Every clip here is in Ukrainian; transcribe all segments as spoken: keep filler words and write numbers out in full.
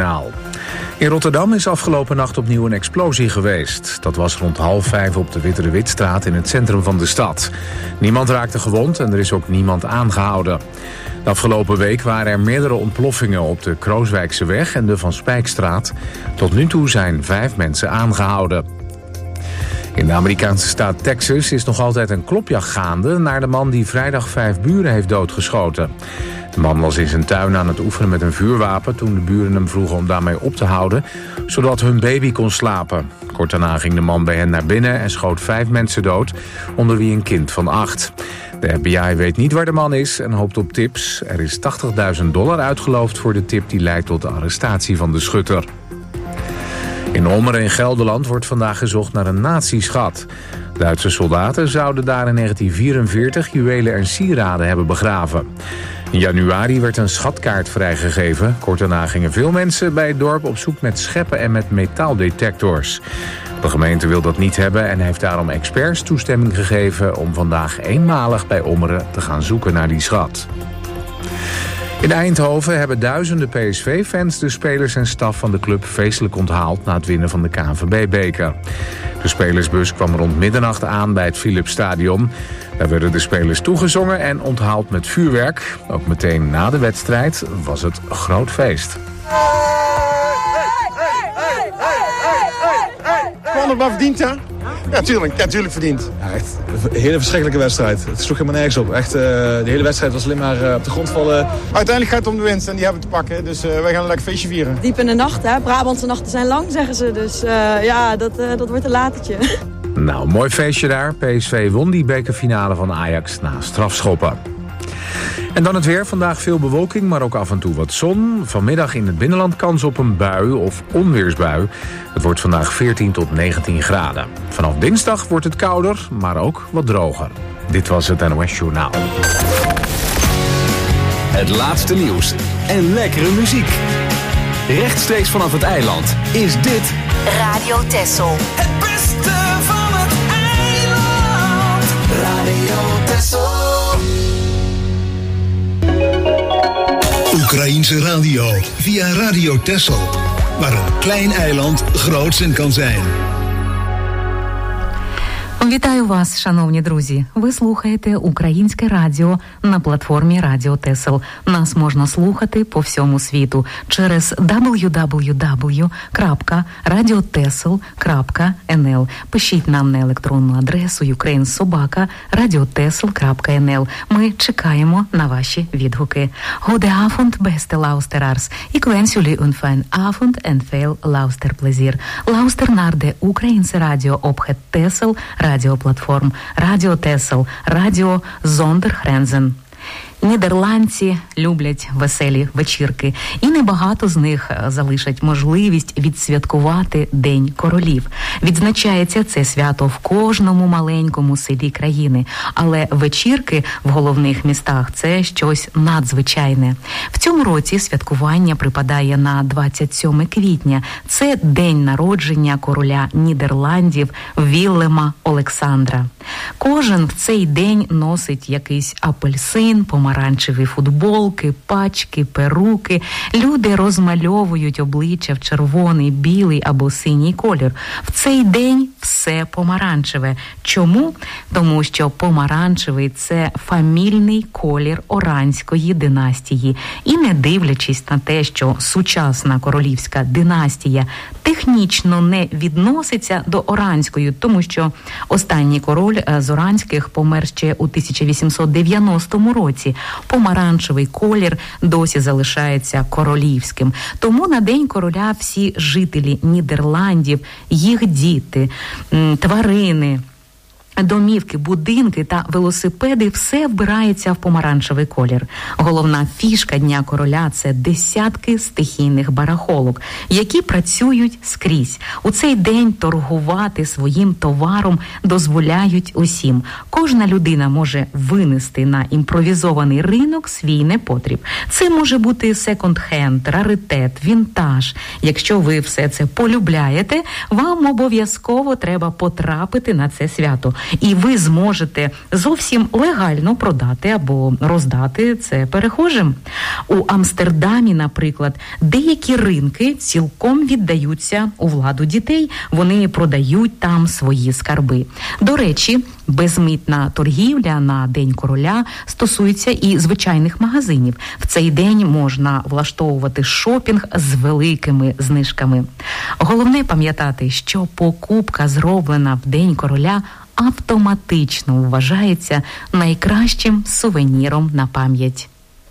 Journaal. In Rotterdam is afgelopen nacht opnieuw een explosie geweest. Dat was rond half vijf op de Witterswitstraat in het centrum van de stad. Niemand raakte gewond en er is ook niemand aangehouden. De afgelopen week waren er meerdere ontploffingen op de Krooswijkseweg en de Van Spijkstraat. Tot nu toe zijn vijf mensen aangehouden. In de Amerikaanse staat Texas is nog altijd een klopjacht gaande naar de man die vrijdag vijf buren heeft doodgeschoten. De man was in zijn tuin aan het oefenen met een vuurwapen toen de buren hem vroegen om daarmee op te houden, zodat hun baby kon slapen. Kort daarna ging de man bij hen naar binnen en schoot vijf mensen dood, onder wie een kind van acht. De F B I weet niet waar de man is en hoopt op tips. Er is tachtigduizend dollar uitgeloofd voor de tip die leidt tot de arrestatie van de schutter. In Ommeren in Gelderland wordt vandaag gezocht naar een nazi-schat. Duitse soldaten zouden daar in negentien vierenveertig juwelen en sieraden hebben begraven. In januari werd een schatkaart vrijgegeven. Kort daarna gingen veel mensen bij het dorp op zoek met scheppen en met metaaldetectors. De gemeente wil dat niet hebben en heeft daarom experts toestemming gegeven om vandaag eenmalig bij Ommeren te gaan zoeken naar die schat. In Eindhoven hebben duizenden P S V-fans de spelers en staf van de club feestelijk onthaald na het winnen van de K N V B-beker. De spelersbus kwam rond middernacht aan bij het Philipsstadion. Daar werden de spelers toegezongen en onthaald met vuurwerk. Ook meteen na de wedstrijd was het een groot feest. Gewoon nog maar verdiend, ja? Ja, tuurlijk. Ja, tuurlijk verdiend. Ja, echt een hele verschrikkelijke wedstrijd. Het sloeg helemaal nergens op. Echt, uh, de hele wedstrijd was alleen maar uh, op de grond vallen. Uiteindelijk gaat het om de winst en die hebben we te pakken. Dus uh, wij gaan een lekker feestje vieren. Diep in de nacht, hè. Brabantse nachten zijn lang, zeggen ze. Dus uh, ja, dat, uh, dat wordt een latertje. Nou, mooi feestje daar. P S V won die bekerfinale van Ajax na strafschoppen. En dan het weer. Vandaag veel bewolking, maar ook af en toe wat zon. Vanmiddag in het binnenland kans op een bui of onweersbui. Het wordt vandaag veertien tot negentien graden. Vanaf dinsdag wordt het kouder, maar ook wat droger. Dit was het N O S Journaal. Het laatste nieuws en lekkere muziek. Rechtstreeks vanaf het eiland is dit Radio Texel. Het beste van het eiland. Radio Texel. Oekraïense radio via Radio Texel, waar een klein eiland groots in kan zijn. Вітаю вас, шановні друзі. Ви слухаєте Українське радіо на платформі Радіо Тесел. Нас можна слухати по всьому світу через дабл ю дабл ю дабл ю крапка радіотесел крапка ен ел. Пишіть нам на електронну адресу юкрейн собака радіотесел крапка ен ел. Ми чекаємо на ваші відгуки. Gode avond, beste luisteraars. Ik wens jullie een fijn avond en veel luisterplezier. Luister naar de Oekraïense radio op het Tessel radioplatform Radio Tessel, Radio Zonder Grenzen. Нідерландці люблять веселі вечірки, і небагато з них залишать можливість відсвяткувати День королів. Відзначається це свято в кожному маленькому селі країни, але вечірки в головних містах – це щось надзвичайне. В цьому році святкування припадає на двадцять сьоме квітня. Це день народження короля Нідерландів Віллема Олександра. Кожен в цей день носить якийсь апельсин, помаранчеві футболки, пачки, перуки. Люди розмальовують обличчя в червоний, білий або синій колір. В цей день все помаранчеве. Чому? Тому що помаранчевий – це фамільний колір Оранської династії. І не дивлячись на те, що сучасна королівська династія технічно не відноситься до Оранської, тому що останній король з Оранських помер ще у тисяча вісімсот дев'яностому році. Помаранчевий колір досі залишається королівським. Тому на День короля всі жителі Нідерландів, їх діти, тварини, домівки, будинки та велосипеди – все вбирається в помаранчевий колір. Головна фішка Дня короля – це десятки стихійних барахолок, які працюють скрізь. У цей день торгувати своїм товаром дозволяють усім. Кожна людина може винести на імпровізований ринок свій непотріб. Це може бути секонд-хенд, раритет, вінтаж. Якщо ви все це полюбляєте, вам обов'язково треба потрапити на це свято. І ви зможете зовсім легально продати або роздати це перехожим. У Амстердамі, наприклад, деякі ринки цілком віддаються у владу дітей. Вони продають там свої скарби. До речі, безмитна торгівля на День короля стосується і звичайних магазинів. В цей день можна влаштовувати шопінг з великими знижками. Головне пам'ятати, що покупка, зроблена в День короля, автоматично вважається найкращим сувеніром на пам'ять.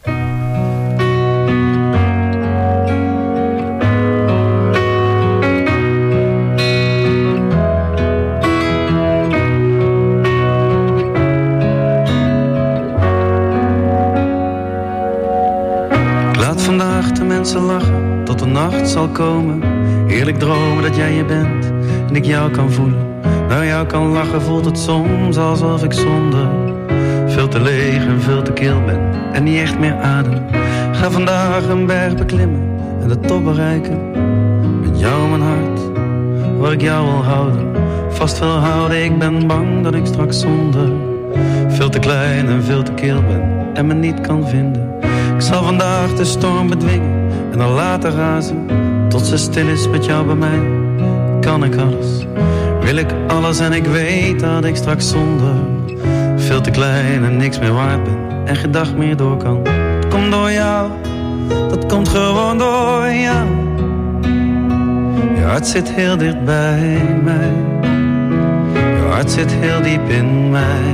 Vandaag de mensen lachen tot de nacht zal komen. Eerlijk dromen dat jij je bent en ik jou kan voelen. Naar jou kan lachen voelt het soms alsof ik zonder veel te leeg en veel te kil ben en niet echt meer adem. Ga vandaag een berg beklimmen en de top bereiken. Met jou mijn hart, waar ik jou wil houden. Vast wil houden, ik ben bang dat ik straks zonder veel te klein en veel te kil ben en me niet kan vinden. Ik zal vandaag de storm bedwingen en dan laten razen. Tot ze stil is met jou bij mij, kan ik alles. Wil ik alles en ik weet dat ik straks zonder veel te klein en niks meer waard ben en geen dag meer door kan. Het komt door jou, dat komt gewoon door jou. Je hart zit heel dicht bij mij. Je hart zit heel diep in mij.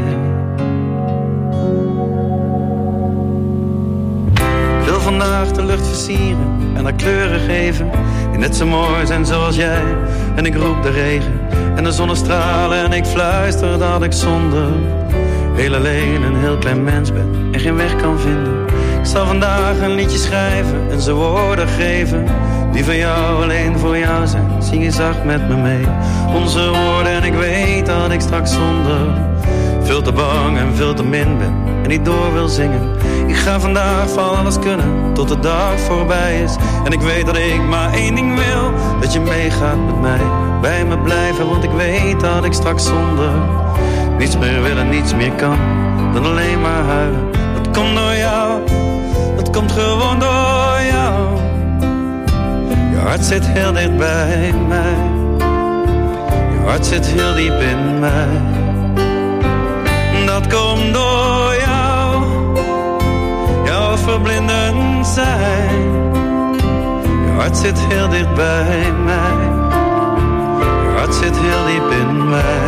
Vandaag de lucht versieren en haar kleuren geven die net zo mooi zijn zoals jij. En ik roep de regen en de zonnestralen en ik fluister dat ik zonder heel alleen een heel klein mens ben en geen weg kan vinden. Ik zal vandaag een liedje schrijven en ze woorden geven die van jou alleen voor jou zijn. Zing je zacht met me mee onze woorden en ik weet dat ik straks zonder veel te bang en veel te min ben en niet door wil zingen. Ik ga vandaag van alles kunnen tot de dag voorbij is. En ik weet dat ik maar één ding wil, dat je meegaat met mij. Bij me blijven, want ik weet dat ik straks zonder niets meer wil en niets meer kan dan alleen maar huilen. Dat komt door jou, dat komt gewoon door jou. Je hart zit heel dicht bij mij. Je hart zit heel diep in mij. Dat komt door jou, jouw verblindend zijn. Je hart zit heel dicht bij mij. Je hart zit heel diep in mij.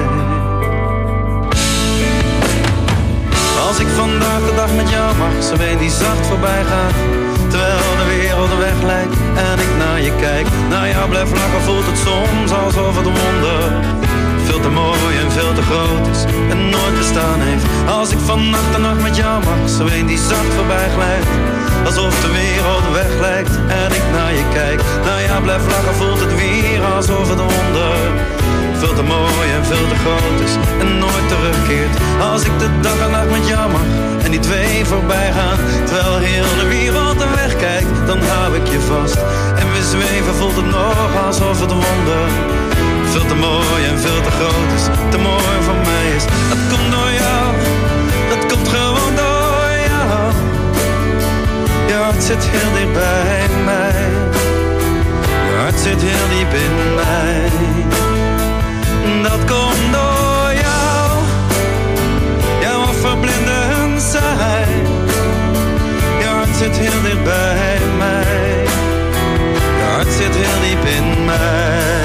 Als ik vandaag de dag met jou mag, zo een die zacht voorbij gaat. Terwijl de wereld een weg lijkt en ik naar je kijk. Naar jou blijf lachen voelt het soms alsof het wonder veel te mooi en veel te groot is en nooit bestaan heeft. Als ik van nacht en nacht met jou mag, zo een die zacht voorbij glijdt. Alsof de wereld weg lijkt en ik naar je kijk. Naar jou blijf lachen voelt het weer alsof het wonder veel te mooi en veel te groot is en nooit terugkeert. Als ik de dag en nacht met jou mag en die twee voorbij gaan. Terwijl heel de wereld een weg kijkt, dan hou ik je vast. En we zweven voelt het nog alsof het wonder veel te mooi en veel te groot is, te mooi voor mij is. Dat komt door jou, dat komt gewoon door jou. Je hart zit heel dicht bij mij. Je hart zit heel diep in mij. Dat komt door jou, jouw verblindend zijn. Je hart zit heel dicht bij mij. Je hart zit heel diep in mij.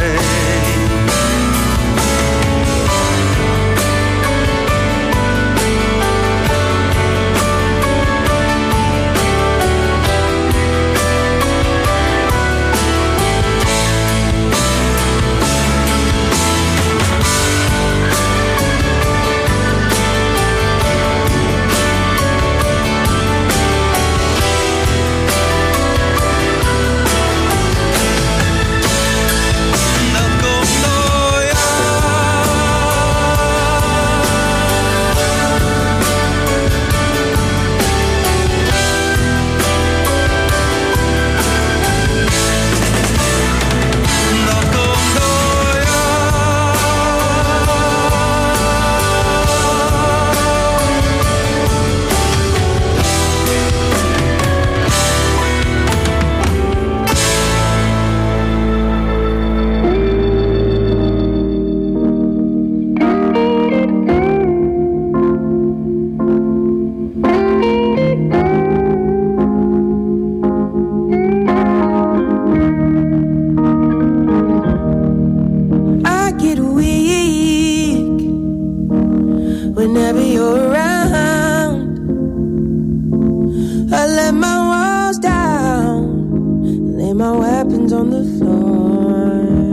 hands on the floor.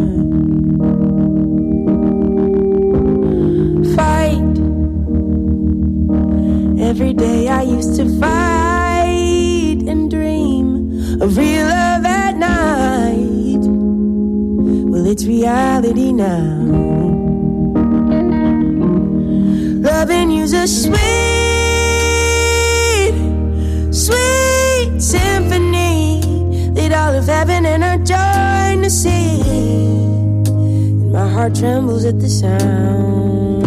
Fight. Every day I used to fight and dream of real love at night. Well, it's reality now. Loving you's a sweet, sweet symphony that all of heaven and earth join to sing. And my heart trembles at the sound.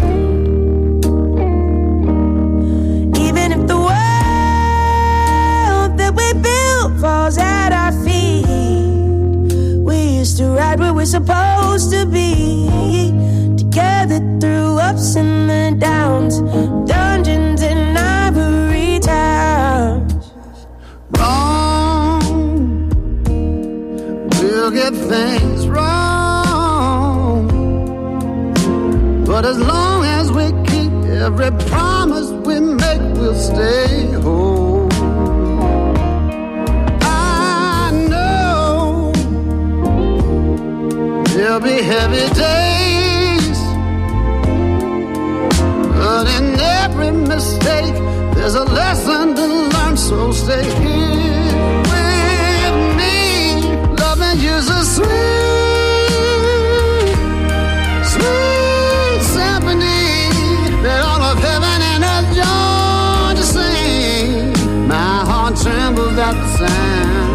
Even if the world that we built falls at our feet, we used to ride where we're supposed to be, together through ups and the downs, dungeons and ivory towers. Wrong, we'll get things wrong, but as long as we keep every promise we make, we'll stay whole. I know there'll be heavy days, but in every mistake, there's a lesson to learn, so stay here with me. Loving you's a sweet, sweet symphony that all of heaven and earth join to sing. My heart trembles at the sound.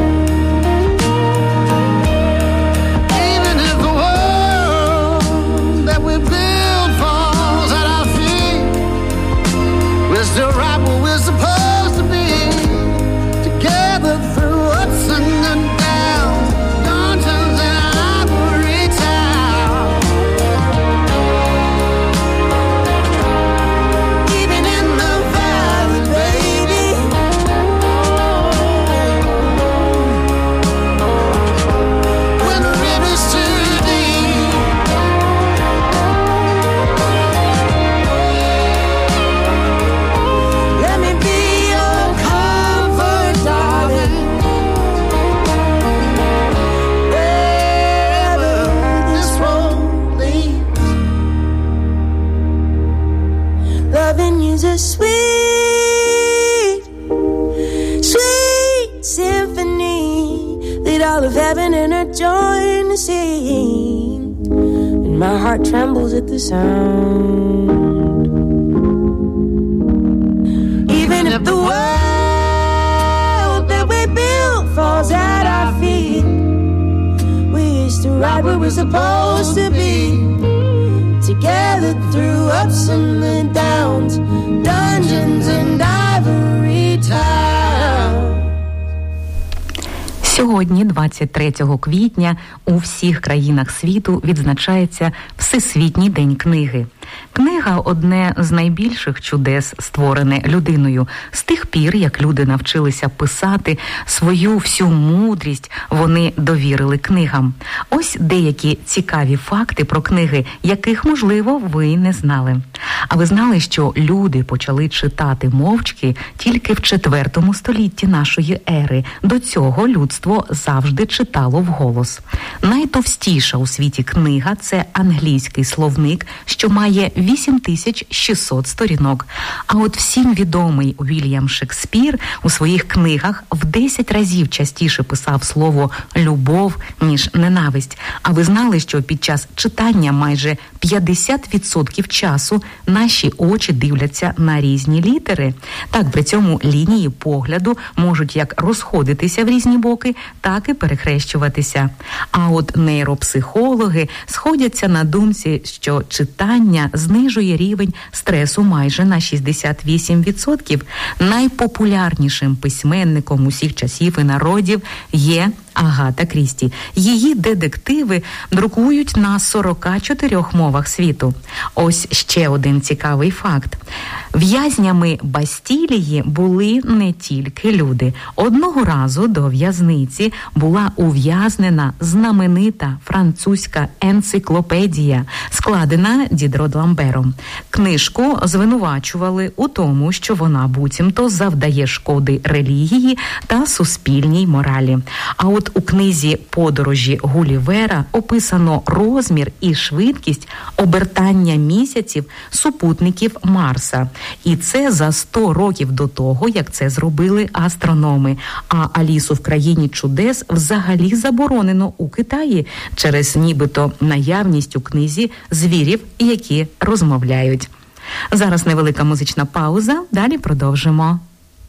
Even if the world that we build falls at our feet, we're still right where we're supposed to be, together through ups and downs, dungeons and ivory towers. Even in the valley, baby, when the river's too deep, let me be your comfort, darling. Wherever this road leads, loving you's a sweet, sweet symphony that all of heaven and earth join to sing. And my heart trembles at the sound. Even if the world that we built falls at our feet, we used to ride where we're supposed to be, together through ups and the downs, dungeons and ivory towers. Сьогодні, двадцять третього квітня, у всіх країнах світу відзначається Всесвітній день книги. Книга – одне з найбільших чудес, створене людиною. З тих пір, як люди навчилися писати, свою всю мудрість вони довірили книгам. Ось деякі цікаві факти про книги, яких, можливо, ви не знали. А ви знали, що люди почали читати мовчки тільки в четвертому столітті нашої ери. До цього людство завжди читало вголос. Найтовстіша у світі книга – це англійський словник, що має вісім тисяч шістсот сторінок. А от всім відомий Вільям Шекспір у своїх книгах в десять разів частіше писав слово «любов», ніж «ненависть». А ви знали, що під час читання майже п'ятдесят відсотків часу наші очі дивляться на різні літери? Так, при цьому лінії погляду можуть як розходитися в різні боки, так і перехрещуватися. А от нейропсихологи сходяться на думці, що читання знижує рівень стресу майже на шістдесят вісім відсотків. Найпопулярнішим письменником усіх часів і народів є Агата Крісті. Її детективи друкують на сорок чотири мовах світу. Ось ще один цікавий факт. В'язнями Бастілії були не тільки люди. Одного разу до в'язниці була ув'язнена знаменита французька енциклопедія, складена Дідро Ламбером. Книжку звинувачували у тому, що вона буцімто завдає шкоди релігії та суспільній моралі. А от От у книзі «Подорожі Гулівера» описано розмір і швидкість обертання місяців супутників Марса. І це за сто років до того, як це зробили астрономи. А «Алісу в країні чудес» взагалі заборонено у Китаї через нібито наявність у книзі звірів, які розмовляють. Зараз невелика музична пауза, далі продовжимо.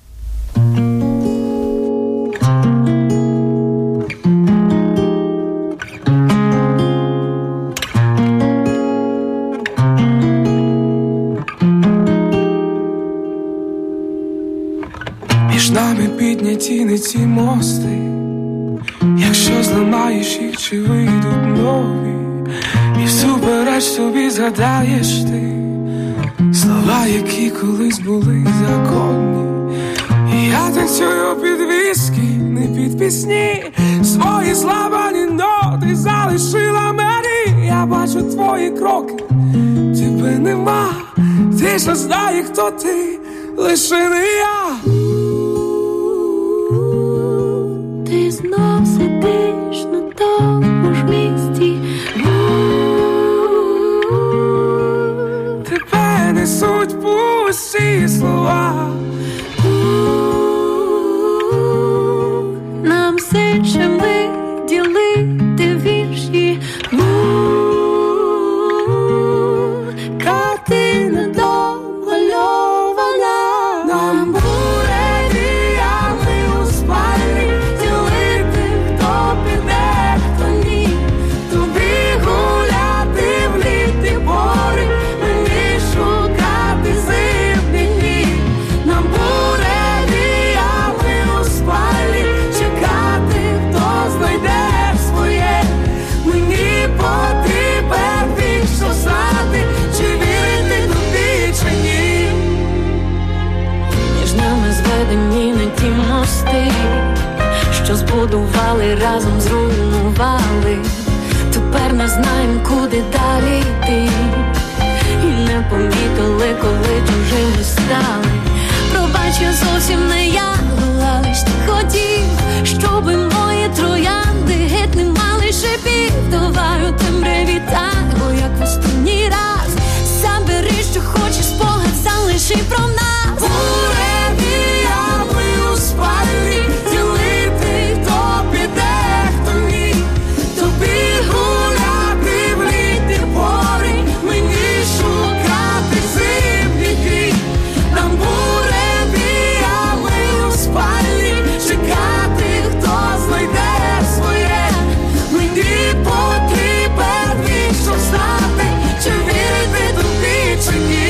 Між нами підняті не ці мости, якщо зламаєш їх, чи вийдуть нові, і всупереч собі згадаєш ти слова, які колись були законні. І я танцюю під віскі, не під пісні, свої зламані ноти залишила мені. Я бачу твої кроки, тебе нема, ти ж не знає, хто ти, лише не я. Ти знов сидиш на тому ж місці. Тебе несуть пусті слова. Нам все, що ми ділити вірші. Картина домальована. Нам буде діями у спальні, ділити, хто піде, хто ні. Тобі гуляти в літі пори, мені шукати зимні дні. Нам буде діями у спальні, чекати, хто знайде своє. Мені потрібен вічно знати, чи вірити тобі, чи ні. Між нами зведені не ті мости, що збудували, разом зруйнували. Тепер не знаєм, куди далі йти, і не помітили, коли чужими стали. Пробач, я зовсім не я, лиш ти хотів, щоби мої троянди геть не мали шипів. Давай у темряві так, як в останній раз. Забери, що хочеш, спогад залиши про нас. Буревіями у спальні, ділити, хто піде, хто ні. Тобі гуляти в літі пори, мені шукати зимні дні. Нам буревіями у спальні, чекати, хто знайде своє. Мені потрібен вічно знати, чи вірити тобі, чи ні.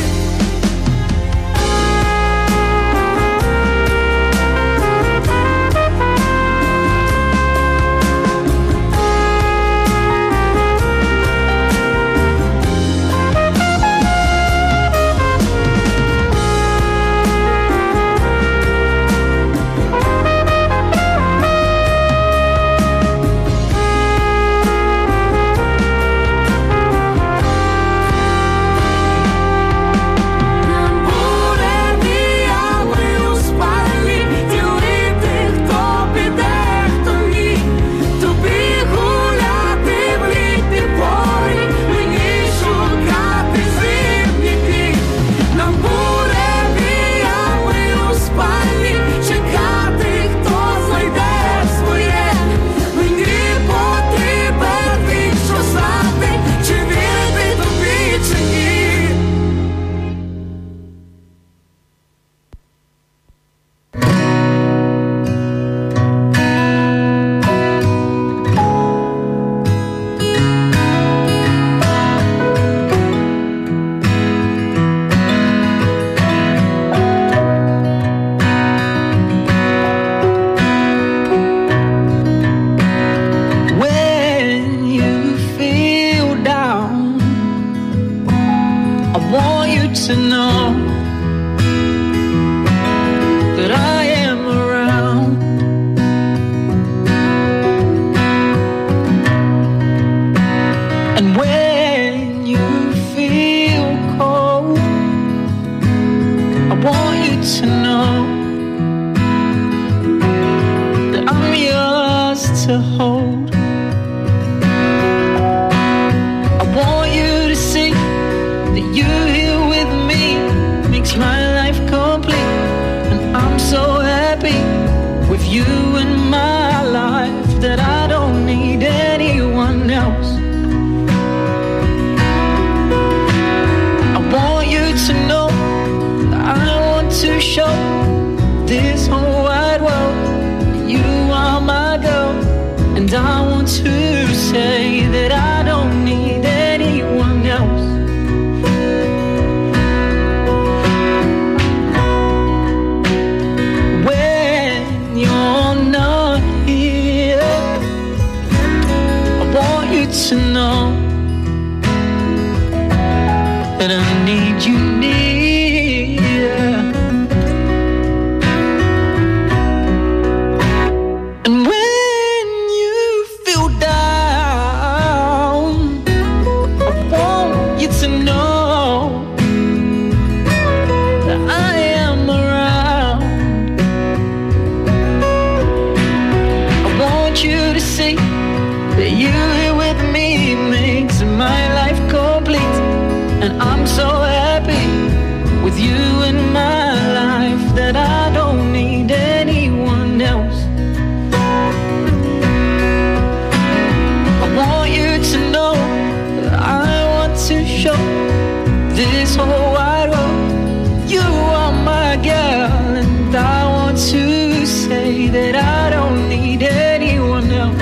to know that I am around. And when you feel cold, I want you to know that I'm yours say that I don't need anyone else. When you're not here, I want you to know that I need you near. And when you feel down, I want you to know that I am around. I want you to see that you here with me makes my life complete. And I'm so happy with you in my life that I don't need anyone else. I want you to know that I want to show this whole wide world you are my girl. And I want to say that I don't need anyone else.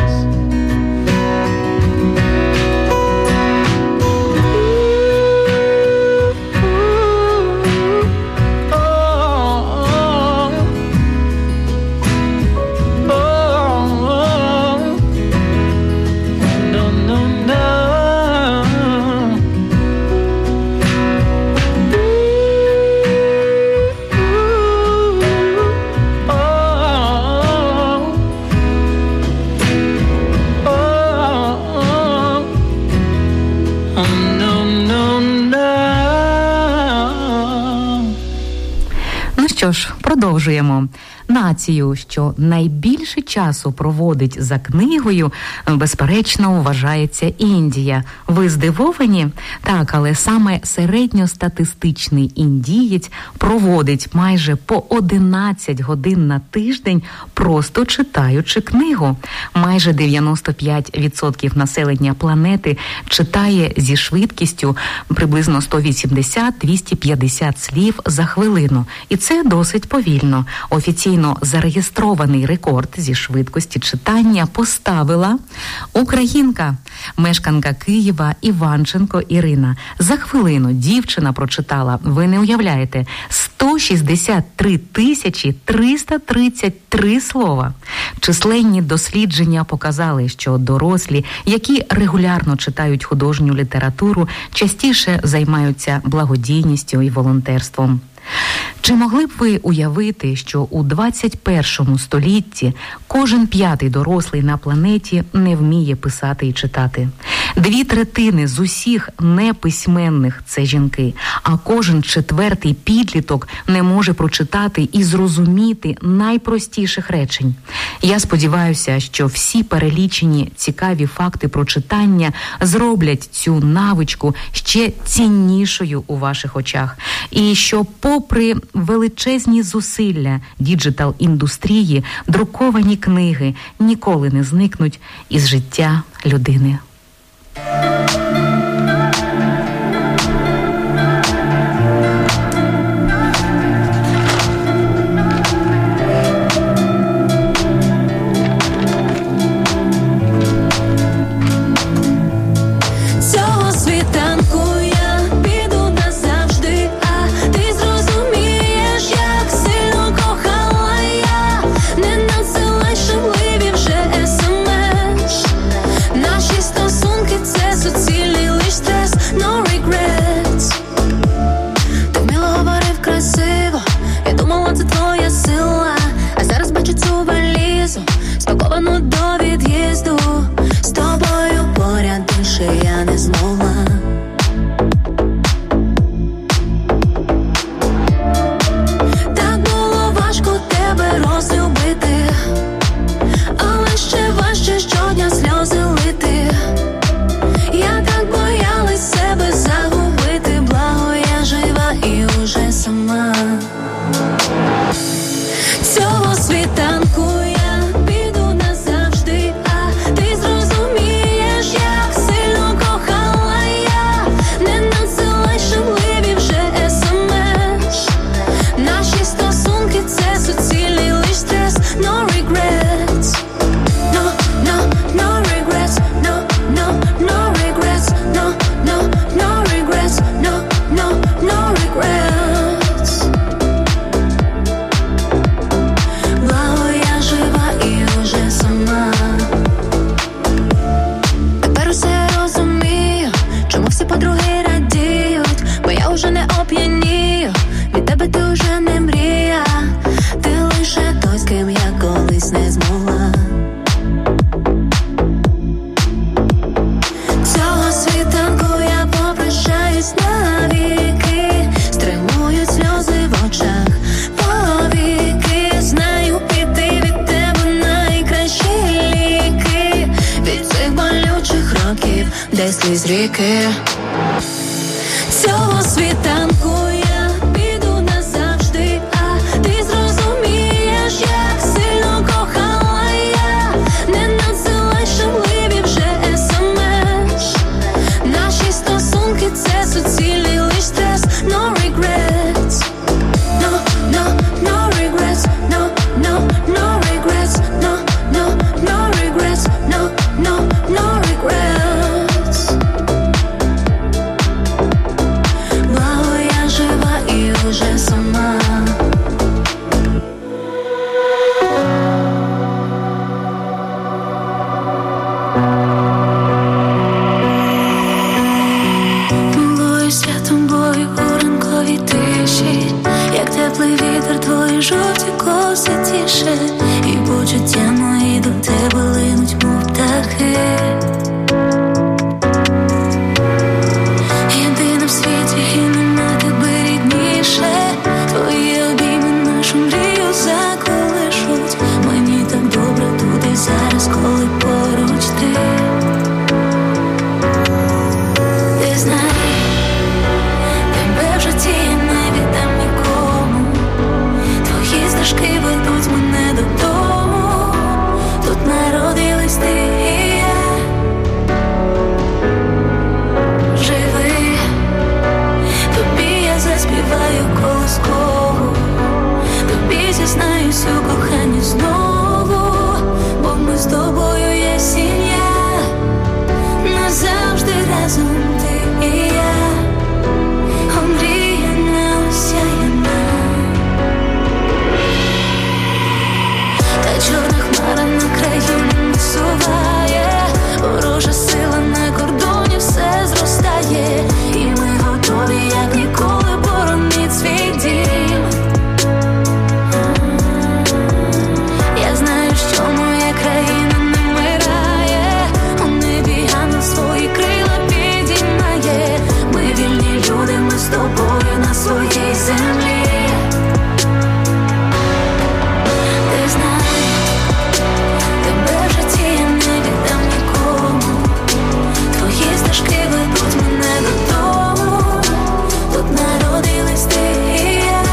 Що ж, продовжуємо. Націю, що найбільше часу проводить за книгою, безперечно, вважається Індія. Ви здивовані? Так, але саме середньостатистичний індієць проводить майже по одинадцять годин на тиждень, просто читаючи книгу. Майже дев'яносто п'ять відсотків населення планети читає зі швидкістю приблизно сто вісімдесят - двісті п'ятдесят слів за хвилину. І це досить повільно. Офіційно зареєстрований рекорд зі швидкості читання поставила українка, мешканка Києва Іванченко Ірина. За хвилину дівчина прочитала, ви не уявляєте, сто шістдесят три тисячі триста тридцять три слова. Численні дослідження показали, що дорослі, які регулярно читають художню літературу, частіше займаються благодійністю і волонтерством. Чи могли б ви уявити, що у двадцять першому столітті кожен п'ятий дорослий на планеті не вміє писати і читати? Дві третини з усіх неписьменних – це жінки, а кожен четвертий підліток не може прочитати і зрозуміти найпростіших речень. Я сподіваюся, що всі перелічені цікаві факти про читання зроблять цю навичку ще ціннішою у ваших очах. І що попри величезні зусилля діджитал-індустрії, друковані книги ніколи не зникнуть із життя людини. Наші стосунки – це суцільний болючих років, де сліз ріки. Цього світанку я піду назавжди, а ти зрозумієш, як сильно кохала я. Не надсилай шумливі вже смс. Наші стосунки – це суцільний лиш стрес. No regrets, no, no, no regrets, no, no, no regrets, no, no, no regrets, no, no, no regrets. Благо я жива і уже сама. Млою святом бою у ранковій тиші, як теплий вітер твої жовті коси тіше, і почуття мої до тебе линуть, мов птахи. Єдина в світі і нема тебе рідніше, твої обійми нашу мрію заколишуть. Мені так добре тут і зараз, коли поруч ти. Ти знай, тебе в житті я не віддам нікому. Твої стежки ведуть мене додому. Тут народились ти і я. Живи, тобі я заспіваю колискову, тобі зізнаюсь у коханні знову, бо ми з тобою є сім'я, назавжди разом ти і я. Омріяна, осяяна, та чорна хмара на країну насуває, ворожа сила на кордоні все зростає, і ми готові, як ніколи, боронить свій дім. Я знаю, що моя країна не вмирає, у небі ангел свої крила підіймає. Ми вільні люди, ми з тобою на своїй землі. Ти знай, тебе в житті я не віддам нікому. Твої стежки ведуть мене додому. Тут народились ти і я.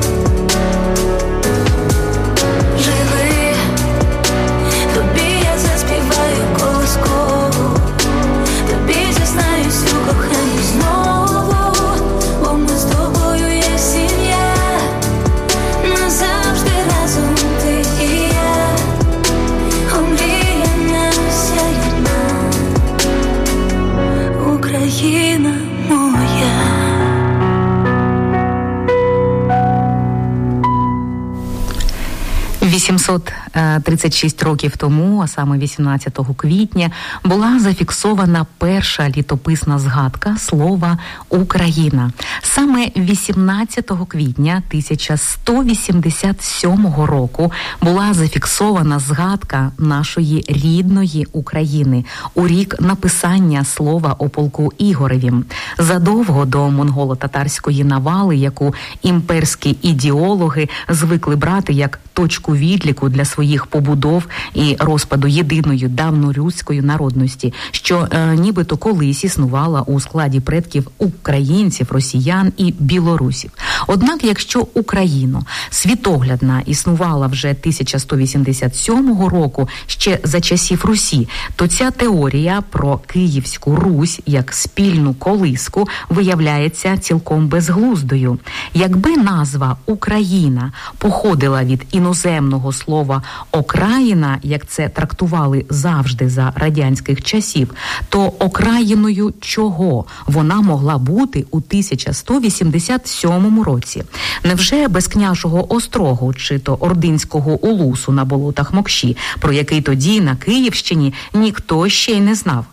Живи, тобі я заспіваю колискову, тобі зізнаюсь у коханні знову, бо ми з тобою є сім'я, назавжди разом ти і я. Омріяна, осяяна, Україна моя. вісімсот тридцять шість років тому, а саме вісімнадцятого квітня, була зафіксована перша літописна згадка слова «Україна». Саме вісімнадцятого квітня тисяча сто вісімдесят сьомого року була зафіксована згадка нашої рідної України у рік написання слова о полку Ігоревім. Задовго до монголо-татарської навали, яку імперські ідеологи звикли брати як точку відліку для своїх побудов і розпаду єдиної давньоруської народності, що е, нібито колись існувала у складі предків українців, росіян і білорусів. Однак, якщо Україна світоглядна існувала вже тисяча сто вісімдесят сьомого року, ще за часів Русі, то ця теорія про Київську Русь як спільну колиску виявляється цілком безглуздою. Якби назва Україна походила від іноземного слова «окраїна», як це трактували завжди за радянських часів, то окраїною чого вона могла бути у тисяча сто вісімдесят сьомому році? Невже без княжого острогу чи то ординського улусу на болотах Мокші, про який тоді на Київщині ніхто ще й не знав?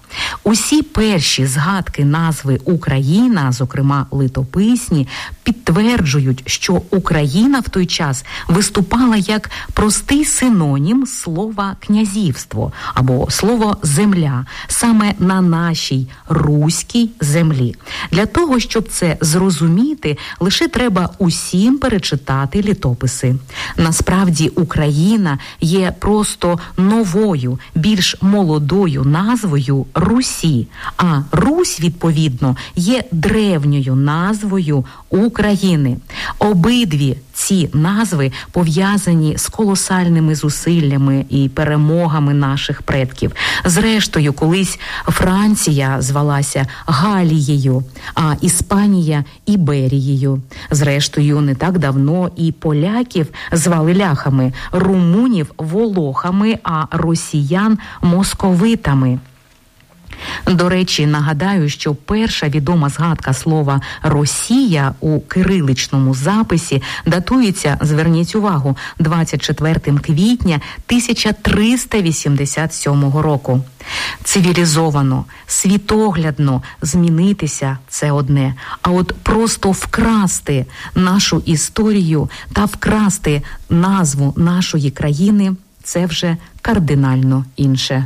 Усі перші згадки назви Україна, зокрема литописні, підтверджують, що Україна в той час виступала як простий синонім слова «князівство» або слово «земля» саме на нашій руській землі. Для того, щоб це зрозуміти, лише треба усім перечитати літописи. Насправді Україна є просто новою, більш молодою назвою Русі, а Русь, відповідно, є древньою назвою України. Обидві ці назви пов'язані з колосальними зусиллями і перемогами наших предків. Зрештою, колись Франція звалася Галією, а Іспанія – Іберією. Зрештою, не так давно і поляків звали ляхами, румунів – волохами, а росіян – московитами. До речі, нагадаю, що перша відома згадка слова «Росія» у кириличному записі датується, зверніть увагу, двадцять четвертого квітня тисяча триста вісімдесят сьомого року. Цивілізовано, світоглядно змінитися – це одне, а от просто вкрасти нашу історію та вкрасти назву нашої країни – це вже кардинально інше.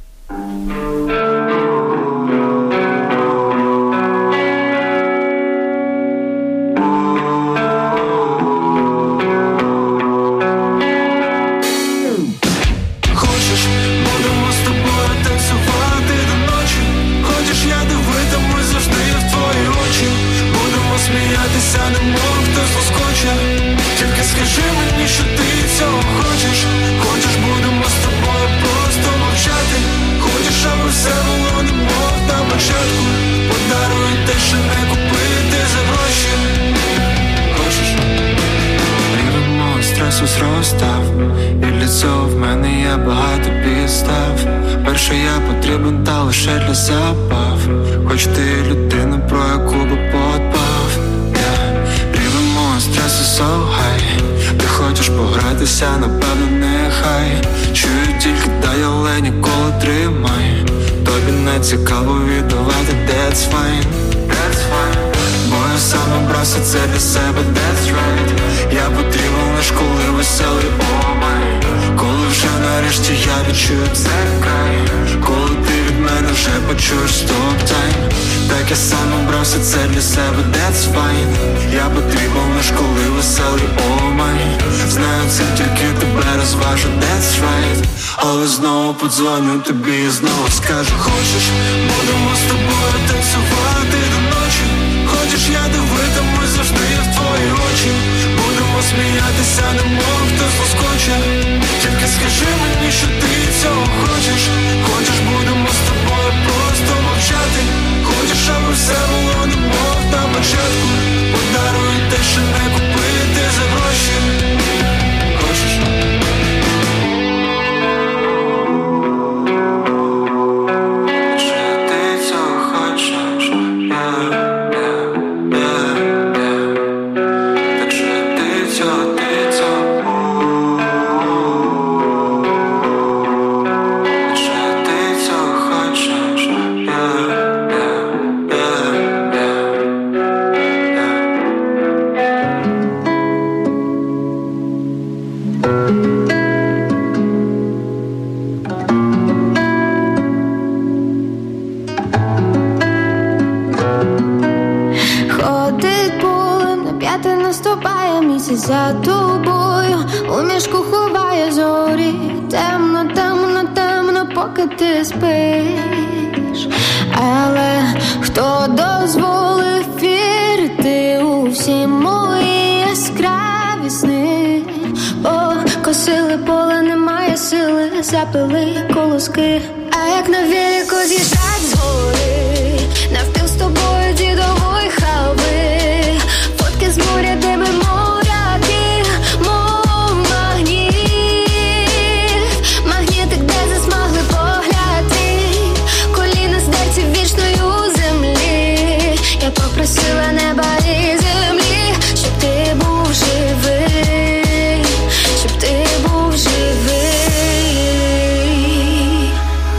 Зростав, і ліцо в мене є багато підстав. Перше я потрібен та лише для забав. Хоч ти людина, про яку би подбав, yeah. Рівень мого стресу so high. Ти хочеш погратися, напевно, нехай. Чую тільки дай, але ніколи тримай. Тобі не цікаво віддавати, that's fine, that's fine. Бо я сам обрався це для себе, that's right. Я потрібен лиш коли веселий, о май. Коли вже нарешті я відчую це край. Коли ти від мене вже почуєш стоп тайм. Так я сам обрався це для себе, that's fine. Я потрібен лиш коли веселий, о май. Знаю, це тільки тебе розважу, that's right. Але знову подзвоню тобі і знову скажу: хочеш, будемо з тобою танцювати до ночі. Хочеш, я дивитимусь завжди в твої очі. Будемо сміятися, немов хтось лоскоче. Тільки скажи мені, що ти цього хочеш. Хочеш, будемо з тобою просто мовчати. Хочеш, аби все було немов на початку. Подарую те, що не купити за гроші. Хочеш? За тобою у мішку ховає зорі. Темно, темно, темно, поки ти спиш. Але хто дозволив вірити у всі мої яскраві сни? О, косили поле, немає сили, запили колоски. А як на велику з'їжджать з гори, навпіл з тобою дідової халви. Фотки з моря, де ми моря. Попросила неба і землі, щоб ти був живий, щоб ти був живий.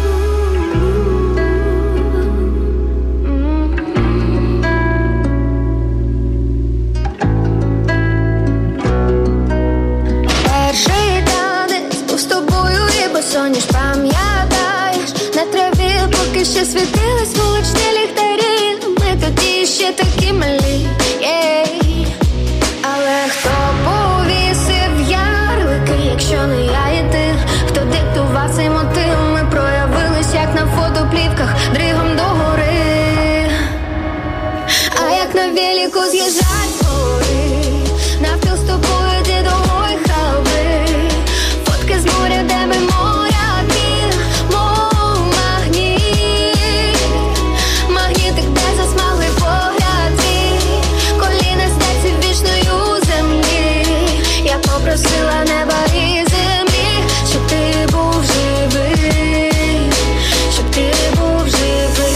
поки ще світились вуличні ліхтарі. Ми тоді ще такі малі, yeah. Але хто повісив ярлики, якщо не я і ти? Хто диктував цей мотив? Ми проявились, як на фотоплівках, дригом догори. А як на велику з'їжджать з гори, навпіл з тобою йди до мої халви. Фотки з моря, де ми моряки, мов магніт. Магнітик, де засмагли погляди, коліна стеться вічною землі. Я попросила неба і землі, щоб ти був живий, щоб ти був живий.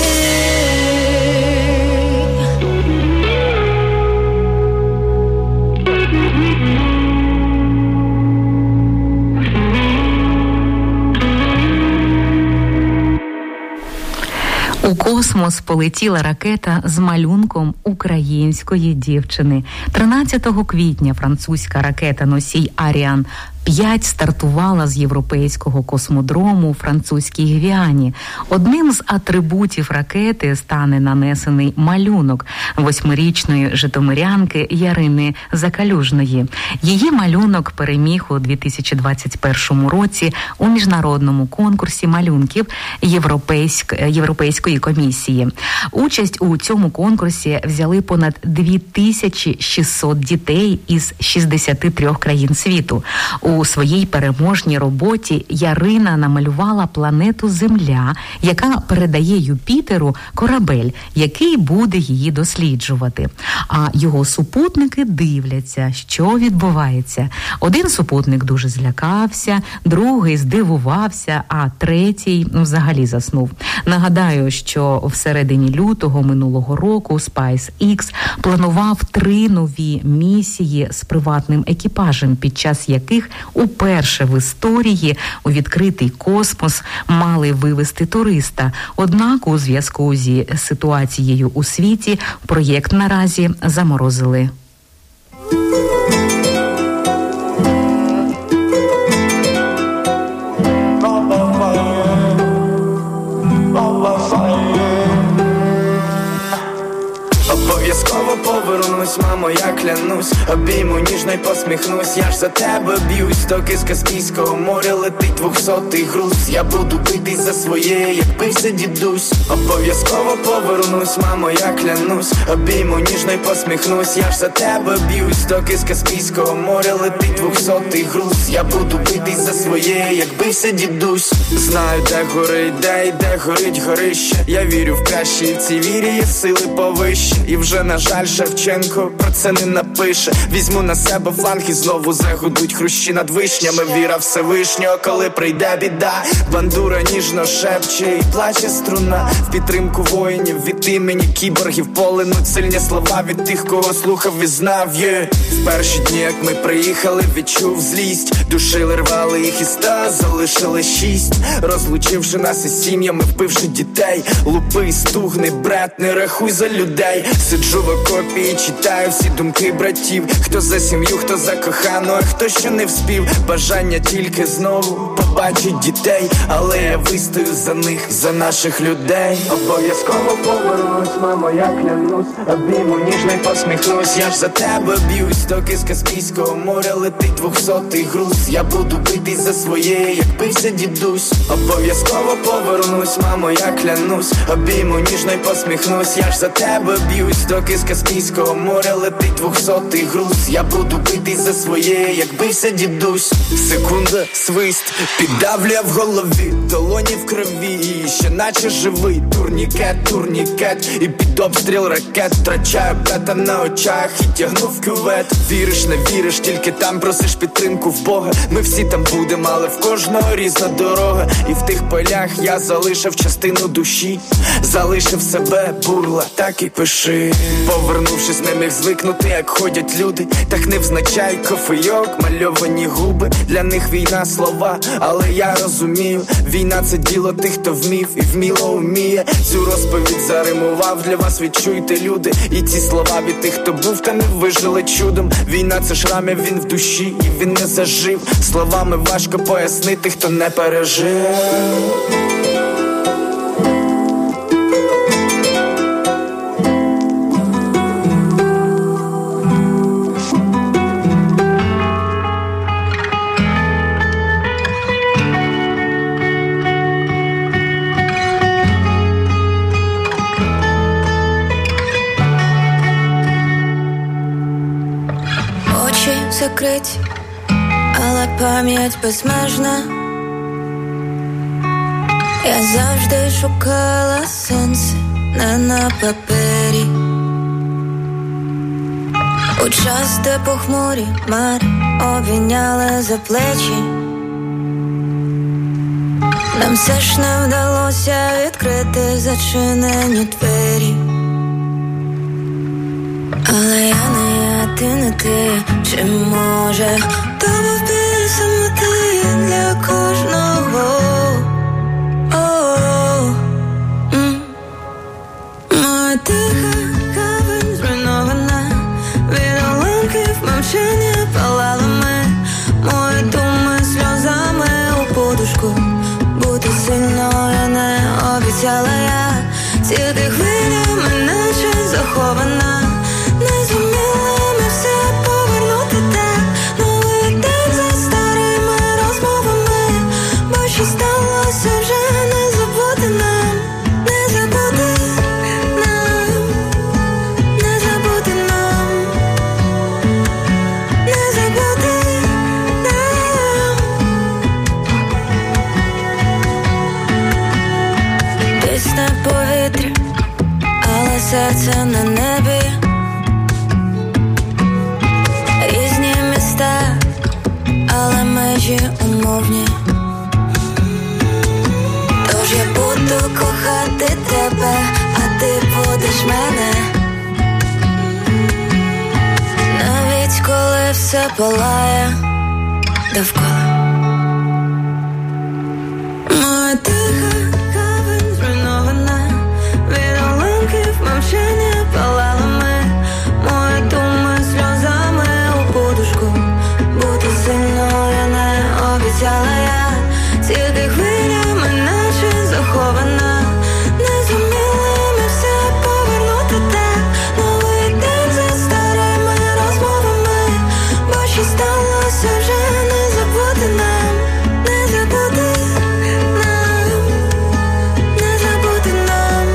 У космос полетіла ракета з малюнком української дівчини. тринадцятого квітня французька ракета-носій «Аріан п'ять» стартувала з європейського космодрому у французькій Гвіані. Одним з атрибутів ракети стане нанесений малюнок восьмирічної житомирянки Ярини Закалюжної. Її малюнок переміг у дві тисячі двадцять першому році у міжнародному конкурсі малюнків Європейськ... Європейської комісії. Участь у цьому конкурсі взяли понад дві тисячі шістсот дітей із шістдесяти трьох країн світу. У своїй переможній роботі Ярина намалювала планету Земля, яка передає Юпітеру корабель, який буде її досліджувати. А його супутники дивляться, що відбувається. Один супутник дуже злякався, другий здивувався, а третій взагалі заснув. Нагадаю, що всередині лютого минулого року SpaceX планував три нові місії з приватним екіпажем, під час яких уперше в історії у відкритий космос мали вивести туриста. Однак у зв'язку зі ситуацією у світі проєкт наразі заморозили. Обов'язково повернусь, мамо, я клянусь. Обійму ніжно й посміхнусь. Я ж за тебе б'юсь, доки з Каспійського моря летить двохсотий груз. Я буду битись за своє, як бився дідусь. Обов'язково повернусь, мамо, я клянусь. Обійму ніжно й посміхнусь. Я ж за тебе б'юсь, доки з Каспійського моря летить двохсотий груз. Я буду битись за своє, як бився дідусь. Знаю, де горить, де і де горить горище. Я вірю в краще, і в цій вірі є сили повище. І вже, на жаль, Шевченко про це не напише. Візьму на себе фланг і знову загудуть хрущі над вишнями. Віра Всевишнього, коли прийде біда. Бандура ніжно шепче і плаче струна. В підтримку воїнів від імені кіборгів полинуть сильні слова від тих, кого слухав і знав. Yeah. В перші дні, як ми приїхали, відчув злість. Душили, рвали їх із ста, залишили шість. Розлучивши нас із сім'ями, вбивши дітей. Лупи, стугни, брат, не рахуй за людей. Сиджу в окопі і читаю всі думки братів. Хто за сім'ю, хто за кохану, а хто ще не вспів. Бажання тільки знову побачить дітей. Але я вистою за них, за наших людей. Обов'язково повернусь, мамо, я клянусь. Обійму ніжно й посміхнусь. Я ж за тебе б'юсь, доки з Каспійського моря летить двохсотий груз. Я буду битись за своє, як бився дідусь. Обов'язково повернусь, мамо, я клянусь. Обійму ніжно й посміхнусь. Я ж за тебе б'юсь, доки з Каспійського моря летить двохсотий груз. Я буду битись за своє, як бився дідусь. Секунда, свист, піддавлює в голові, долоні в крові, і ще наче живий. Турнікет, турнікет, і під обстріл ракет втрачаю брата на очах і тягну в кювет. Віриш, не віриш, тільки там просиш підтримку в Бога. Ми всі там будемо, але в кожного різна дорога. І в тих полях я залишив частину душі. Залишив себе, бурла, так і пиши. Повернувшись, не міг звикнути, як ходять люди. Так невзначай кофейок, мальовані губи. Для них війна слова, але я розумію. Війна це діло тих, хто вмів і вміло вміє. Цю розповідь заримував, для вас відчуйте, люди. І ці слова від тих, хто був та не вижили чудом. Війна це шрамів, він в душі і він не зажив. Словами важко пояснити, хто не пережив. закриті, але пам'ять безмежна. Я завжди шукала сенси не на папері. У час, де похмурі хмари обійняли за плечі, нам все ж не вдалося відкрити зачинені двері. Але я не я, ти не ти, чи може то був біль самоти для кожного. О-о-о. М. Моя тиха гавань зруйнована, від уламків мовчання палали ми, мої думи сльозами у подушку. Бути сильною не обіцяла я, тільки хвилями наче захована. Не зуміла ми все повернути так, новий день за старими розмовами, бо що сталося вже не забути нам, не забути нам, не забути нам, не забути нам. Пісня повітря, але серце на небі. Різні міста, але межі умовні. Тож я буду кохати тебе, а ти будеш мене. Навіть коли все палає довкола. Моя тиха гавань зруйнована, від уламків мовчання палали ми, мої думи сльозами у подушку. Бути сильною не обіцяла я, тільки хвилями наче захована. Не зуміли ми все повернути так, новий день за старими розмовами, бо що сталося вже не забути нам, не забути нам, не забути нам,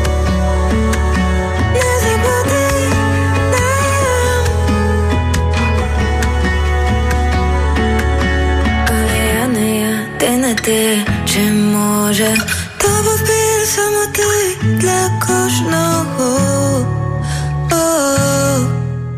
не забути нам. Але я не я, ти не ти, чи може то був біль самоти для кожного. О-о-о.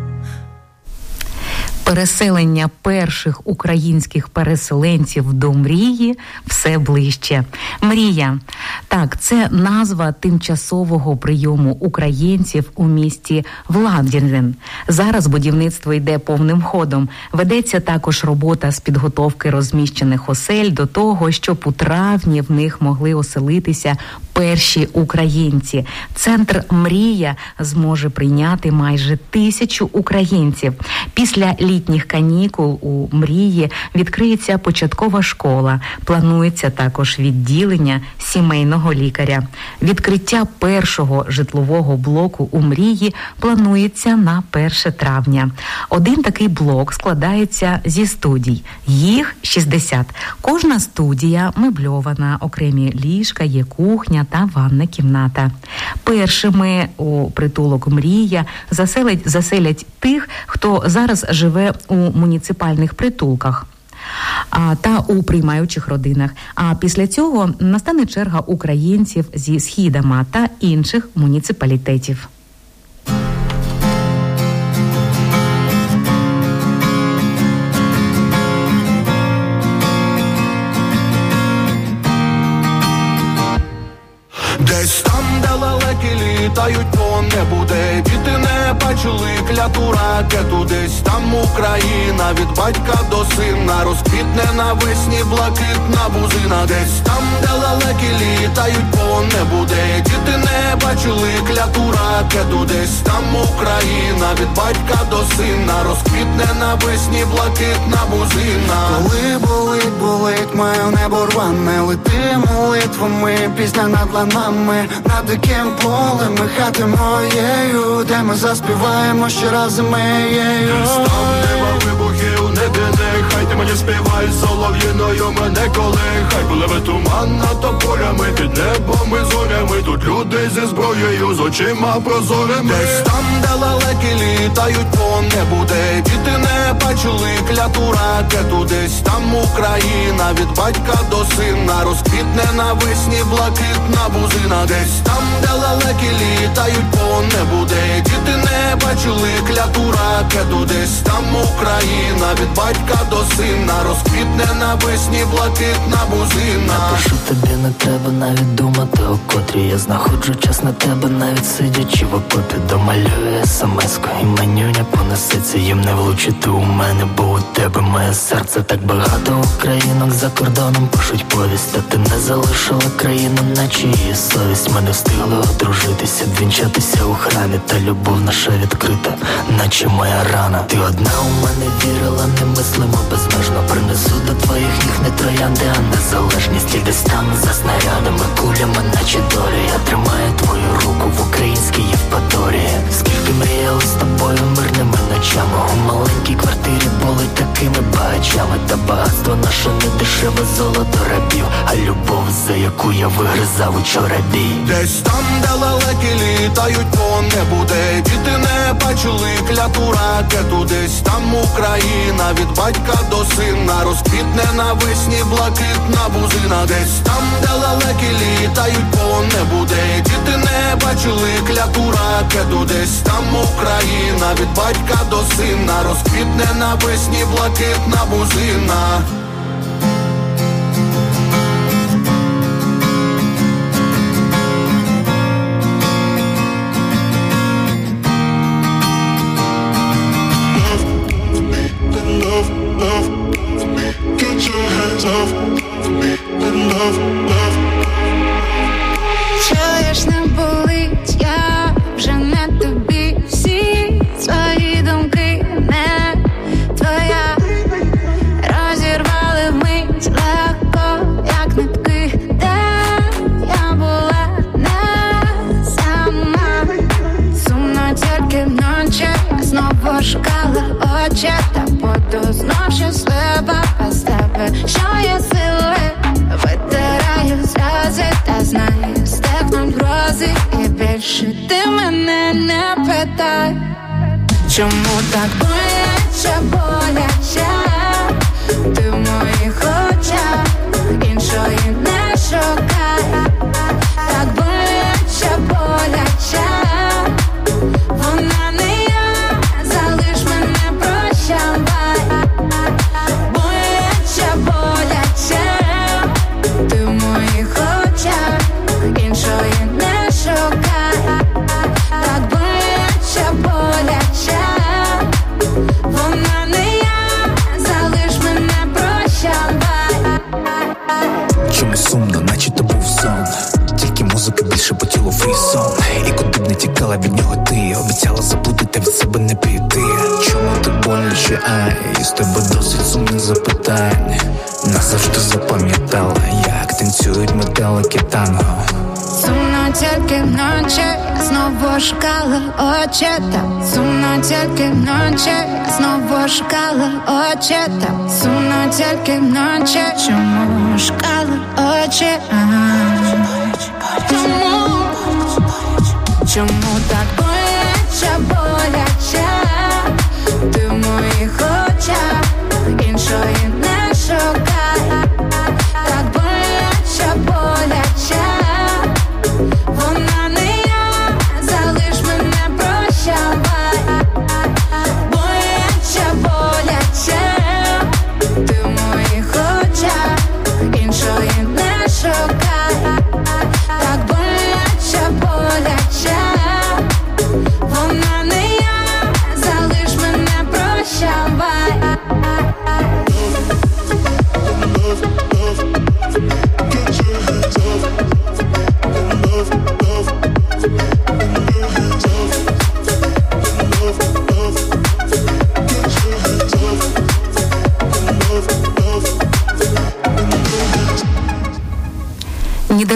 Переселення перших українських переселенців до мрії все ближче. Мрія. Так, це назва тимчасового прийому українців у місті Владдінген. Зараз будівництво йде повним ходом. Ведеться також робота з підготовки розміщених осель до того, щоб у травні в них могли оселитися перші українці. Центр «Мрія» зможе прийняти майже тисячу українців. Після літніх канікул у «Мрії» відкриється початкова школа. Планується також відділення сімейного лікаря. Відкриття першого житлового блоку у «Мрії» планується на перше травня. Один такий блок складається зі студій. Їх шістдесят. Кожна студія мебльована, окремі ліжка, є кухня та ванна кімната. Першими у притулок «Мрія» заселять, заселять тих, хто зараз живе у муніципальних притулках а, та у приймаючих родинах. А після цього настане черга українців зі Східама та інших муніципалітетів. Десь там, де лелеки літають по небу, де діти не бачили кляту ракету. Десь там Україна від батька до сина розквітне навесні блакитна бузина. Десь там, де лелеки літають по небу, де діти не бачили кляту ракету. Десь там Україна від батька до сина розквітне навесні блакитна бузина. Коли болить, болить моє небо рване, лети молитвами, пісня над ланами, над диким полем, ми хати моєю, де ми заспіваємо ще раз моєю. Десь там нема вибухів, не де нехай ти мені співай солов'їною мене коли. Хай пливе туман над тополями, під небом і зорями. Тут люди зі зброєю, з очима прозорими. Десь там, де лелеки літають по небу, де діти не бачили кляту ракету. Десь там Україна від батька до сина розквітне навесні блакитна бузина. Десь там, де лелеки літають по небу, де діти не бачили кляту ракету. Десь там Україна від батька до сина розквітне навесні блакитна бузина. Напишу тобі, не треба навіть думати, о котрі я знаходжу час на тебе, навіть сидячи в окопі. Домалюю смс-ку і манюня понесеться, їм не влучити у мене, бо у тебе моє серце. Так багато українок за кордоном пишуть повість, а ти не залишила країну, наче її совість. Ми не встигли одружитися, вінчатися у храмі, та любов наша відкрита, наче моя рана. Ти одна у мене вірила, не мислимо безмежно. Принесу до твоїх ніг не троянди, а незалежність. І десь там за снарядами, кулями, наче долі, я тримаю твою руку в українській Євпаторії. Скільки мріяли з тобою мирними ночами, у маленькій квартирі були такими багачами. Та багатство наше не дешеве золото рабів, а любов, за яку я вигризав учора бій. Десь там, де лелеки літають по небу, де діти не бачили кляту ракету. Десь там Україна від батька до сина розквітне навесні блакитна бузина. Десь там, де лелеки літають по небу, де діти не бачили кляту ракету. Десь там Україна від батька до сина розквітне навесні блакитна бузина. Чуєш, не болить, я вже не тобі. Всі свої думки не твоя. Розірвали вмить легко, як нитки. Де я була не сама. Сумно тільки вночі, знову шукала очі, та буду знов щаслива без тебе. Що є сили, витираю сльози, та знаю, стихнуть грози. І більше ти мене не питай, чому так боляче, боляче. Ти в моїх очах іншої не шукай. Так боляче, боляче. Вона не я, залиш мене, прощавай. Боляче, боляче. Ти в моїх очах іншої не шукай. Так боляче, боляче. Вона не я, залиш мене, прощавай. Чому сумно, наче то був сон. Тільки музика більше по тілу фрісон. І куди б не тікала від нього ти, обіцяла забути та від себе не піти. Чому так боляче, ай, з тебе досить сумних запитань. Назавжди запам'ятала, як танцюють метелики танго. Сумно тільки вночі, знову шукала очі, та сумно тільки вночі, знову шукала очі, та сумно тільки вночі. Чому шукала очі? Чому? Чому так боляче, боляче? Ти в моїх очах іншої не шукай. Так боляче, боляче. Вона не я, залиш мене, прощавай. Боляче, боляче. Ти в моїх очах іншої не шукай. Так боляче, боляче.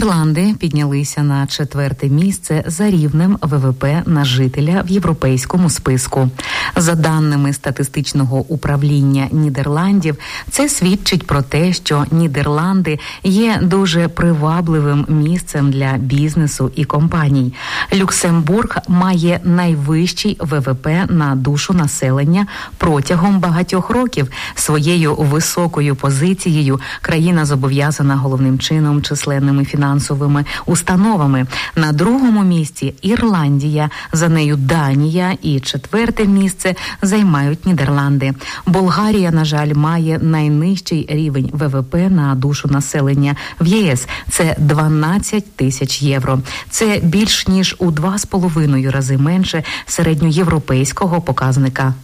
Нідерланди піднялися на четверте місце за рівнем ВВП на жителя в європейському списку. За даними статистичного управління Нідерландів, це свідчить про те, що Нідерланди є дуже привабливим місцем для бізнесу і компаній. Люксембург має найвищий ВВП на душу населення протягом багатьох років. Своєю високою позицією країна зобов'язана головним чином численними фінансовими установами. На другому місці Ірландія, за нею Данія і четверте місце займають Нідерланди. Болгарія, на жаль, має найнижчий рівень ВВП на душу населення в ЄС. Це дванадцять тисяч євро. Це більш ніж у два з половиною рази менше середньоєвропейського показника.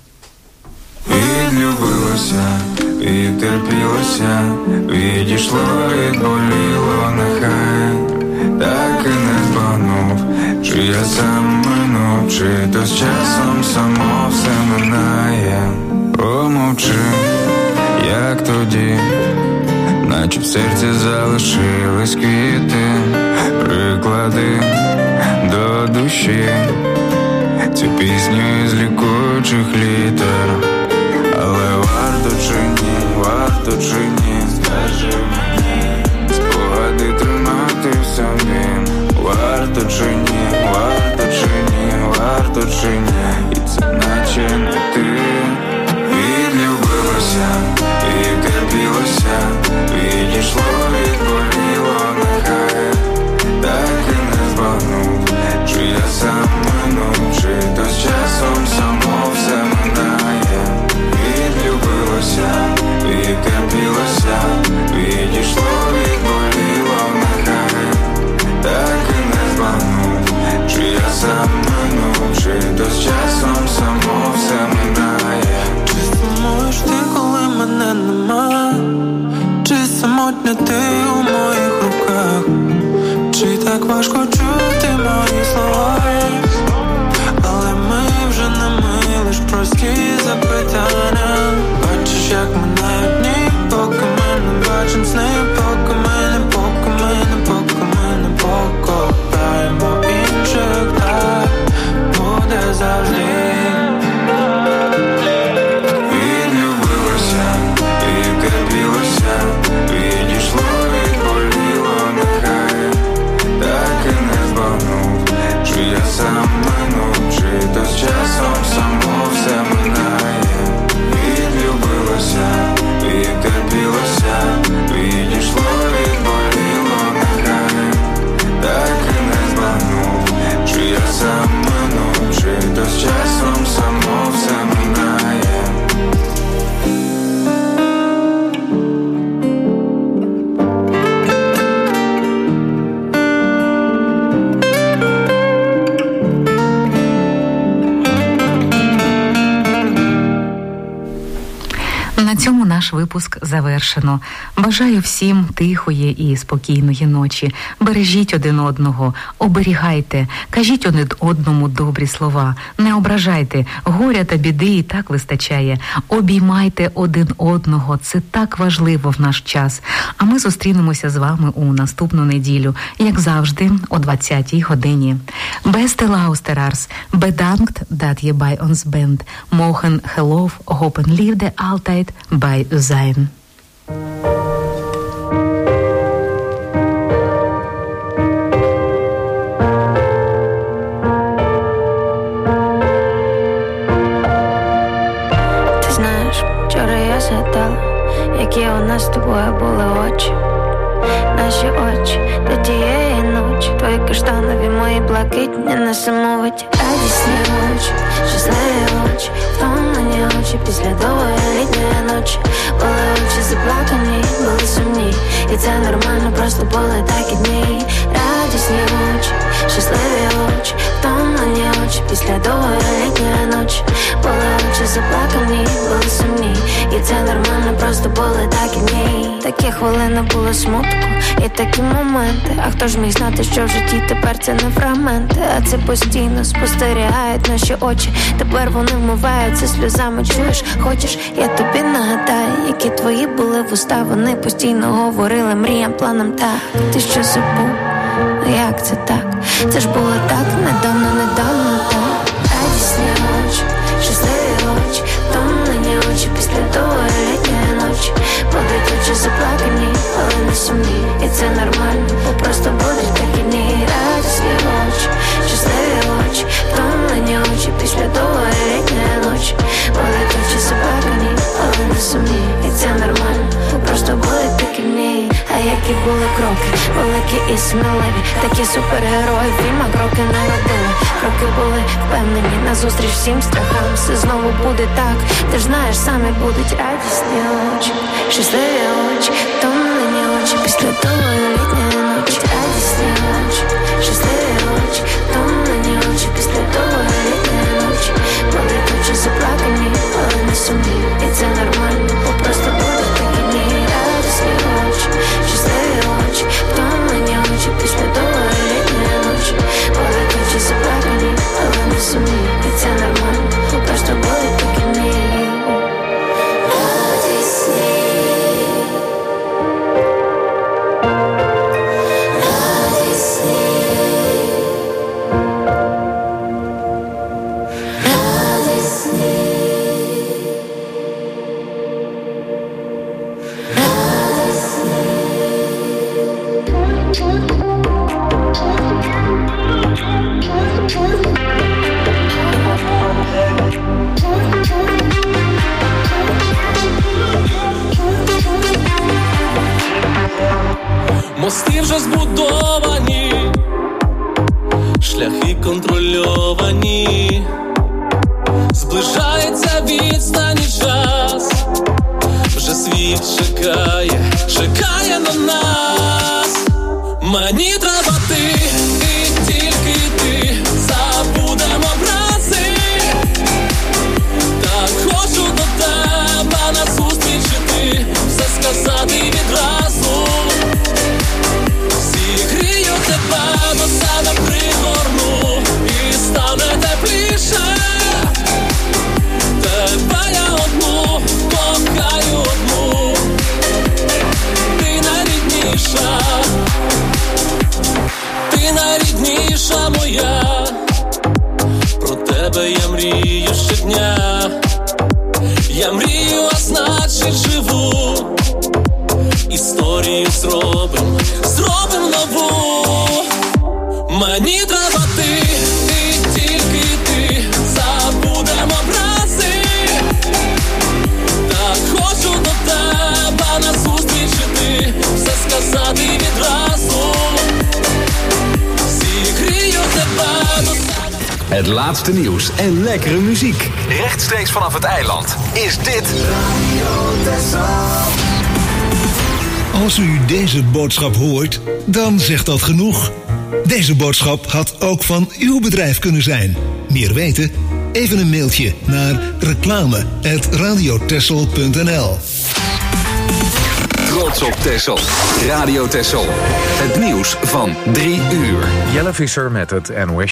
Відлюбилося, відтерпілося, відійшло, відболіло, нехай так і не збагнув, чи я сам минув, чи то з часом само все минає. Помовчи, як тоді, наче в серці залишились квіти, приклади до душі цю пісню із лікуючих літер. Але варто чи ні, варто чи ні, скажи мені, спогади тримати в собі. Варто чи ні, варто чи ні, варто чи ні, і це наче не ти. Відлюбилося, відтерпілося, відійшло, відболіло, нехай так і не збагнув, чи я сам минув, чи то з часом само все минає. Відлюбилося, відтерпілося, відійшло, відболіло, нехай так і не збагнув, чи я сам минув, чи то з часом само все минає. Чи сумуєш ти, коли мене нема? Чи самотня ти у моїх руках? Чи так важко чути мої слова? Але ми вже не ми, лиш прості запитання. Бачиш, як минають дні, поки ми не бачим сни, поки ми не, поки ми не, поки ми не покопаємо інших, так буде завжди. Відлюбилося, відтерпілося, відійшло, відболіло, нехай так і не збагнув, чи я сам минув, чи то з часом само все минає. Відлюбилося, відтерпілося, відійшло, відболіло, нехай так і не збагнув, чи я сам минув, чи то з часом само все минає. На цьому наш випуск завершено. Бажаю всім тихої і спокійної ночі. Бережіть один одного, оберігайте, кажіть один одному добрі слова, не ображайте, горя та біди і так вистачає. Обіймайте один одного, це так важливо в наш час. А ми зустрінемося з вами у наступну неділю, як завжди, о двадцятій годині. Beste luisteraars, bedankt dat je bij ons bent. Mogen geloof, hoop en liefde altijd bij u zijn. Ти знаєш, вчора я згадала, які у нас з тобою були очі. Наші очі до тієї ночі, твої каштанові, мої блакитні, несамовиті, радісні очі, щасливі очі, втомлені очі після довгої літньої ночі. Були очі заплакані, були сумні, і це нормально, просто були такі дні. Радісні очі, щасливі очі, втомлені очі після довгої літньої ночі. Були очі заплакані, були сумні, і це нормально, просто були такі дні. Такі Такі хвилини були смутку і такі моменти. А хто ж міг знати, що в житті тепер це не фрагменти, а це постійно спостерігають наші очі. Тепер вони вмиваються сльозами. Чуєш, хочеш, я тобі нагадаю, які твої були вуста. Вони постійно говорили мріям, планам так. Ти що забув? Як це так? Це ж було так недавно, недавно так. Радісні очі, щасливі очі, втомлені очі після довгої літньої ночі. Будуть очі заплакані, але не сумні. І це нормально, бо просто будуть такі дні. Радісні очі, щасливі очі, втомлені очі після довгої літньої ночі. Будуть очі заплакані, але не сумні. І це нормально, бо просто будуть такі дні. А які були кроки, великі і сміливі, такі супергерої в фільмах кроки не робили. Кроки були впевнені, назустріч всім страхам. Все знову буде так, ти ж знаєш, самі будуть радісні очі, щасливі очі, втомлені очі після довгої літньої ночі. Радісні очі, щасливі очі, втомлені очі після довгої літньої ночі. Будуть очі заплакані, але не сумні. І це нормально, бо просто будуть такі дні. Радісні очі, щасливі очі, втомлені очі після довгої літньої ночі. Будуть очі заплакані, але не сумні. І це нормально, бо просто будуть такі дні. Радісні. Мости вже збудовані, шляхи контрольовані, зближається відстань і час, вже світ чекає, чекає на нас. Мені треба ти, і тільки ти, забудемо образи. Так хочу до тебе назустріч іти, все сказати відразу. Зігрію тебе, до себе пригорну, і стане тепліше. Тебе я одну, кохаю одну, ти найрідніша, ти найрідніша моя. Про тебе я мрію щодня, я мрію, а значить живу. Історію зробим, зробим нову. Мені треба ти, і тільки ти, забудемо образи. Так хочу до тебе назустріч іти, все сказати відразу. Зігрію тебе до себе. Het laatste nieuws en lekkere muziek. Rechtstreeks vanaf het eiland is dit Als u deze boodschap hoort, dan zegt dat genoeg. Deze boodschap had ook van uw bedrijf kunnen zijn. Meer weten? Even een mailtje naar reclame at radiotessel punt n l. Trots op Texel. Radio Texel. Het nieuws van drie uur. Jelle Visser met het N O S.